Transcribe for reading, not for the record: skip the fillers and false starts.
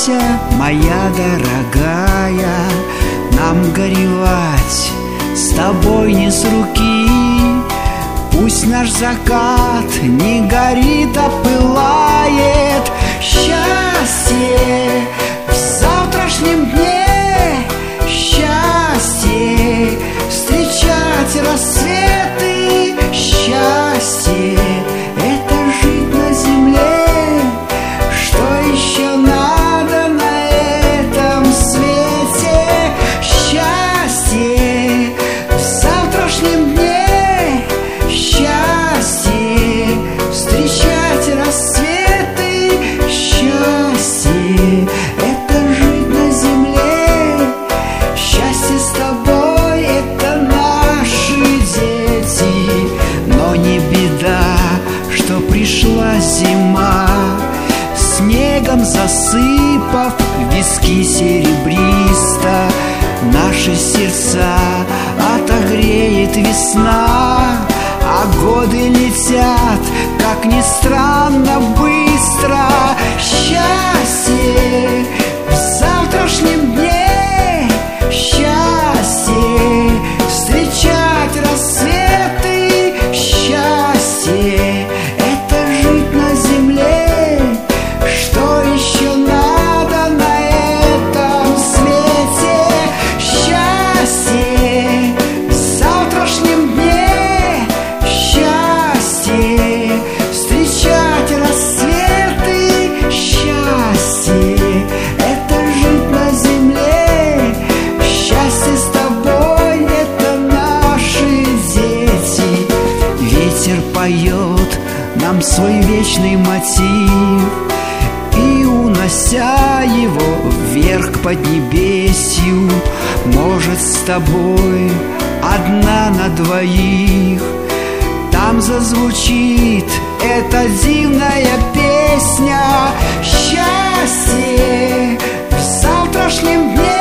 оставайся, моя дорогая, нам горевать с тобой не с руки. Пусть наш закат не горит, а пылает. Счастье в завтрашнем дне, счастье встречать рассветы, счастье — это жить на земле. Что еще надо на этом свете? Счастье в завтрашнем дне, счастье встречать рассветы, счастье — это жить на земле. Счастье с тобой — это наши дети. Но не беда, что пришла зима, снегом засыпав виски серебристо. Наши сердца отогреет весна, а годы летят, как ни странно, быстро. Счастье в завтрашнем дне, счастье встречать рассветы, счастье — это жить на земле. Что еще надо на этом свете? Счастье в завтрашнем дне, счастье встречать рассветы, счастье — это жить на земле. Счастье с тобой — это наши дети. Ветер поет нам свой вечный мотив, и, унося его вверх к поднебесью, может, с тобой одна на двоих там зазвучит эта дивная песня. Счастье в завтрашнем дне,